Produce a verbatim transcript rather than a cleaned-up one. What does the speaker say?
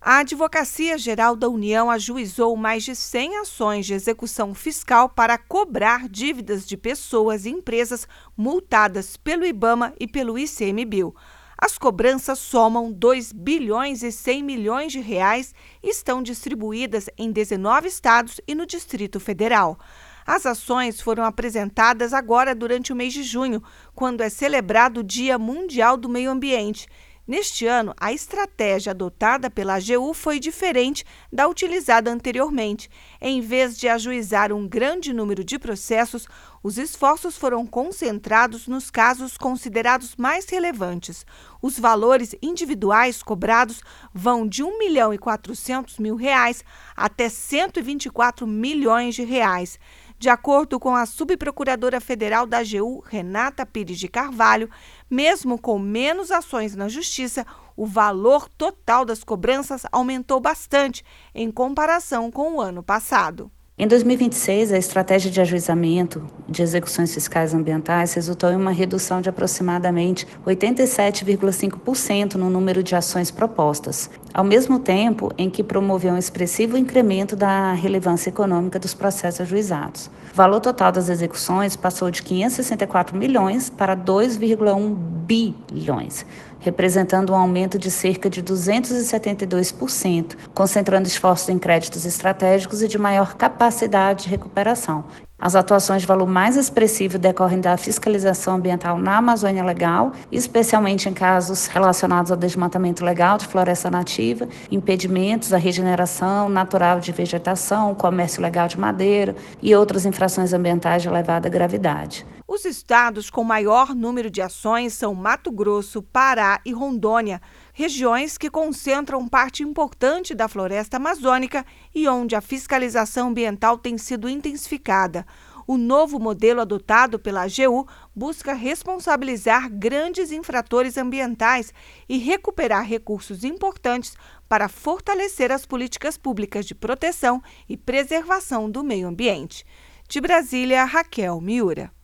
A Advocacia Geral da União ajuizou mais de cem ações de execução fiscal para cobrar dívidas de pessoas e empresas multadas pelo IBAMA e pelo ICMBio. As cobranças somam dois bilhões e cem milhões de reais e estão distribuídas em dezenove estados e no Distrito Federal. As ações foram apresentadas agora durante o mês de junho, quando é celebrado o Dia Mundial do Meio Ambiente. Neste ano, a estratégia adotada pela A G U foi diferente da utilizada anteriormente. Em vez de ajuizar um grande número de processos, os esforços foram concentrados nos casos considerados mais relevantes. Os valores individuais cobrados vão de um milhão e quatrocentos mil reais até cento e vinte e quatro milhões de reais. De acordo com a subprocuradora federal da A G U, Renata Pires de Carvalho, mesmo com menos ações na Justiça, o valor total das cobranças aumentou bastante em comparação com o ano passado. Em dois mil e vinte e seis, a estratégia de ajuizamento de execuções fiscais ambientais resultou em uma redução de aproximadamente oitenta e sete vírgula cinco por cento no número de ações propostas, ao mesmo tempo em que promoveu um expressivo incremento da relevância econômica dos processos ajuizados. O valor total das execuções passou de quinhentos e sessenta e quatro milhões para dois vírgula um bilhões, representando um aumento de cerca de duzentos e setenta e dois por cento, concentrando esforços em créditos estratégicos e de maior capacidade de recuperação. As atuações de valor mais expressivo decorrem da fiscalização ambiental na Amazônia Legal, especialmente em casos relacionados ao desmatamento legal de floresta nativa, impedimentos à regeneração natural de vegetação, comércio legal de madeira e outras infrações ambientais de elevada gravidade. Os estados com maior número de ações são Mato Grosso, Pará e Rondônia, regiões que concentram parte importante da floresta amazônica e onde a fiscalização ambiental tem sido intensificada. O novo modelo adotado pela A G U busca responsabilizar grandes infratores ambientais e recuperar recursos importantes para fortalecer as políticas públicas de proteção e preservação do meio ambiente. De Brasília, Raquel Miura.